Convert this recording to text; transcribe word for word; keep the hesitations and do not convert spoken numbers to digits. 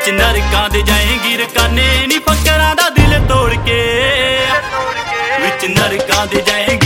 विच नरकां दे जाएंगी रकाने नी फकरां दा दिल तोड़ के, विच नरकां दे जाएंगी